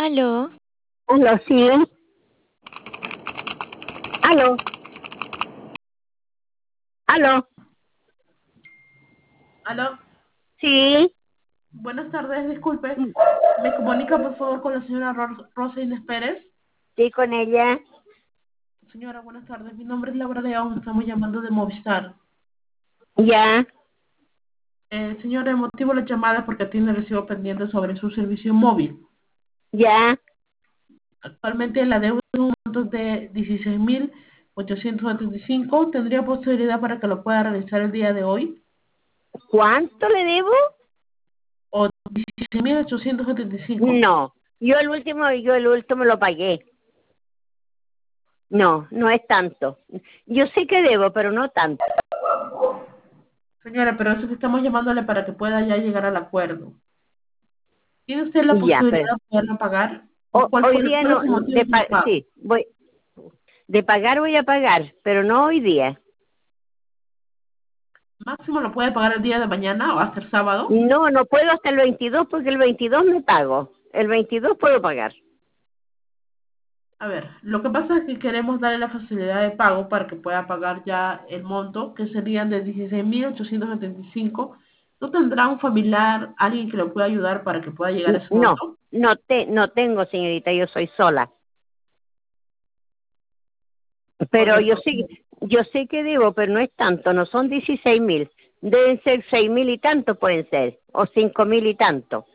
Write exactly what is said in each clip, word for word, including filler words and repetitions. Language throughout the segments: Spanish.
Aló. Aló, sí. Aló. Aló. Aló, Sí. buenas tardes, disculpe. ¿Me comunica por favor con la señora Ro- Rosa Inés Pérez? Sí, con ella. Señora, buenas tardes. Mi nombre es Laura León, estamos llamando de Movistar. Ya. Eh, señora, el motivo de la llamada es porque tiene recibo pendiente sobre su servicio móvil. Ya. Actualmente la deuda es un monto de dieciséis mil ochocientos setenta y cinco. ¿Tendría posibilidad para que lo pueda realizar el día de hoy? ¿Cuánto le debo? ¿O dieciséis mil ochocientos setenta y cinco? No. Yo el último, yo el último lo pagué. No, no es tanto. Yo sé que debo, pero no tanto. Señora, pero eso que estamos llamándole para que pueda ya llegar al acuerdo. ¿Tiene usted la Ya, posibilidad pero de poderlo pagar? ¿O ho- cuál hoy fue, día cuál es no, su motivo de de pa- pago? sí, voy, de pagar voy a pagar, pero no hoy día. Máximo lo puede pagar el día de mañana o hasta el sábado. No, no puedo hasta el veintidós porque el veintidós me pago. El veintidós puedo pagar. A ver, lo que pasa es que queremos darle la facilidad de pago para que pueda pagar ya el monto, que serían de dieciséis mil ochocientos setenta y cinco. ¿No tendrá un familiar, alguien que lo pueda ayudar para que pueda llegar a ese No, monto? no te, no tengo, señorita, yo soy sola. Pero yo Correcto. sé, yo sé que debo, pero no es tanto, no son dieciséis mil. Deben ser seis mil y tanto pueden ser, o cinco mil y tanto.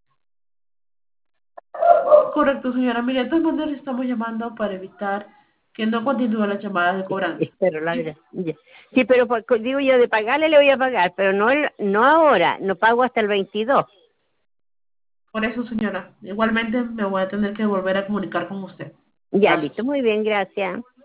Correcto, señora. Mire, de todas maneras estamos llamando para evitar que no continúe las llamadas de cobranza. Pero la ¿Sí? verdad, ya. Sí, pero por- digo yo, de pagarle le voy a pagar, pero no el- no ahora, no pago hasta el veintidós. Por eso, señora, igualmente me voy a tener que volver a comunicar con usted. Ya, Gracias. listo, muy bien, gracias.